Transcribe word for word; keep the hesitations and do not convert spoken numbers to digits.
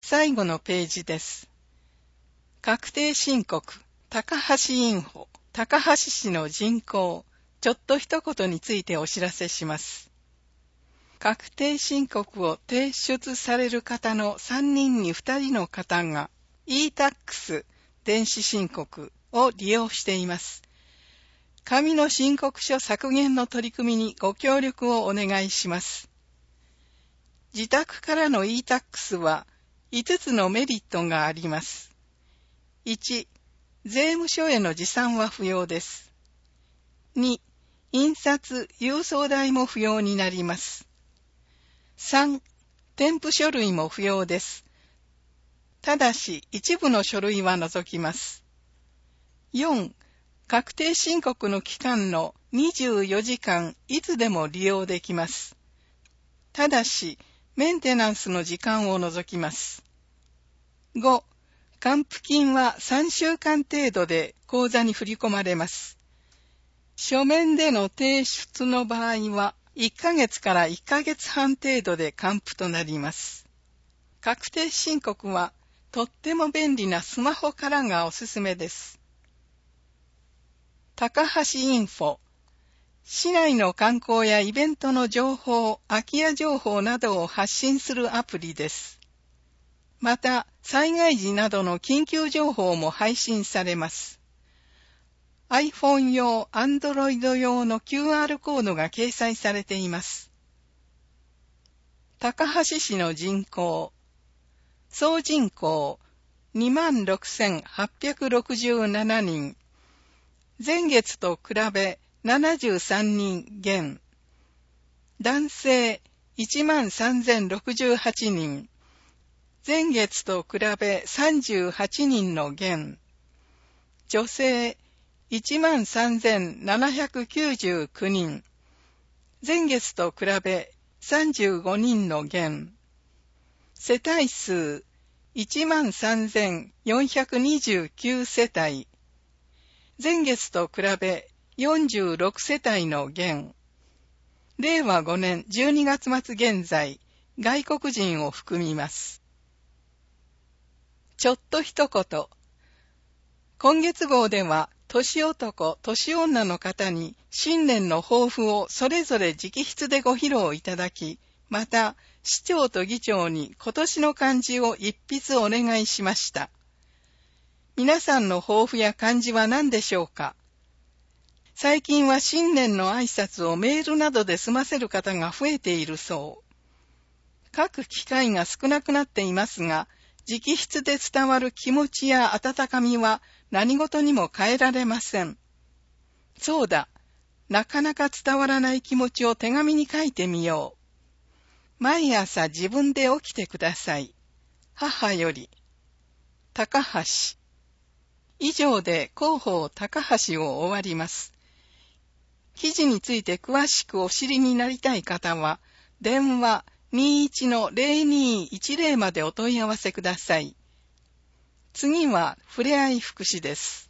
最後のページです。確定申告、高橋インフォ、高橋市の人口、ちょっと一言についてお知らせします。確定申告を提出される方のさんにんにふたりの方が イータックス 電子申告を利用しています。紙の申告書削減の取り組みにご協力をお願いします。自宅からの イータックス はいつつのメリットがあります。いち、税務署への持参は不要です。に、印刷、郵送代も不要になります。さん、添付書類も不要です。ただし、一部の書類は除きます。よん、確定申告の期間のにじゅうよじかんいつでも利用できます。ただし、メンテナンスの時間を除きます。ご、還付金はさんしゅうかん程度で口座に振り込まれます。書面での提出の場合はいっかげつからいっかげつはん程度で還付となります。確定申告はとっても便利なスマホからがおすすめです。高橋インフォ、市内の観光やイベントの情報、空き家情報などを発信するアプリです。また、災害時などの緊急情報も配信されます。iPhone 用、Android 用の キューアール コードが掲載されています。高橋市の人口、総人口 にまんろくせんはっぴゃくろくじゅうななにん、前月と比べななじゅうさんにん減、男性 いちまんさんぜんろくじゅうはちにん、前月と比べさんじゅうはちにんの減、女性いちまんさんぜんななひゃくきゅうじゅうきゅうにん、前月と比べさんじゅうごにんの減、世帯数いちまんさんぜんよんひゃくにじゅうきゅう世帯、前月と比べよんじゅうろく世帯の減、れいわごねんじゅうにがつ末現在、外国人を含みます。ちょっと一言。今月号では、年男、年女の方に新年の抱負をそれぞれ直筆でご披露いただき、また、市長と議長に今年の漢字を一筆お願いしました。皆さんの抱負や漢字は何でしょうか？最近は新年の挨拶をメールなどで済ませる方が増えているそう。書く機会が少なくなっていますが、直筆で伝わる気持ちや温かみは何事にも変えられません。そうだ、なかなか伝わらない気持ちを手紙に書いてみよう。毎朝自分で起きてください。母より。高橋。以上で広報高橋を終わります。記事について詳しくお知りになりたい方は、電話 にいちのぜろにいちぜろ までお問い合わせください。次はふれあい福祉です。